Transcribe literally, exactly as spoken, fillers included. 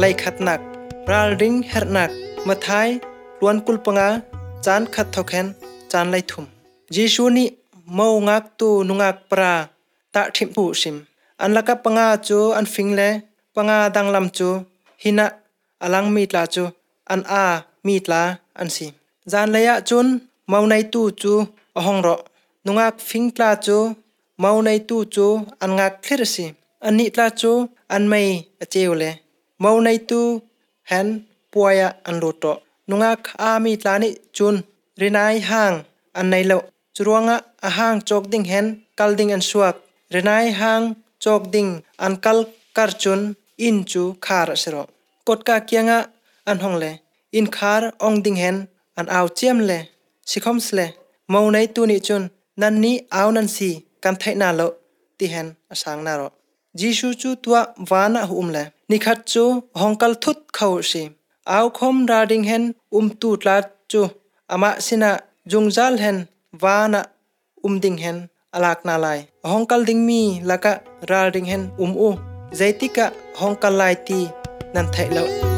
ไลขัดหนักราลิงเฮรนักมาท้ายล้วนกุลปงาจานขัดทอแคนจานไลทุมยิชูนี่เมางักตูนุงักปราตะทิมปูชิมอันละกับปงาจูอันฟิงเลปงาดังลำจูหินะอลังมีดลาจูอันอามีดลาอันซีจานเลยะจุนเมาในตู้จูอหงรอนุงักฟิงลาจูเมาในตู้จูอันงักคลิรซีอันนี้ลาจูอันไม่เจวเลเมาในตู้เห็นป่วยอันโลโตนุงักอามีดลานิจุนรินายห่างอันในเลจรวงะอาห่างจอกดิ่งเห็นกัลดิ่งอันสวกรินายห่างจอกดิ่งอันกัลการจุนอินจูคาร์เสรอกดกาเกียงะอันหงเลอินคาร์องดิ่งเห็นอันเอาเจียมเลสิคอมสเลเมาในตู้นิจุนนันนี้เอานันสีกันไทนาโลที่เห็นอสังนารอจิชูจูตัววานะหุมเลนิขัดจูหงกัลทุดเขาสิเอาคมราดิ่งเห็นอุมตูดลาจูอามาสินะจุงจัลเห็นวานะอุมดิ่งเห็นอลากนาลายหงกัลดิ่งมีละกะราดิ่งเห็นอุมอูใจติกะหงกัลไลตีนันไทโล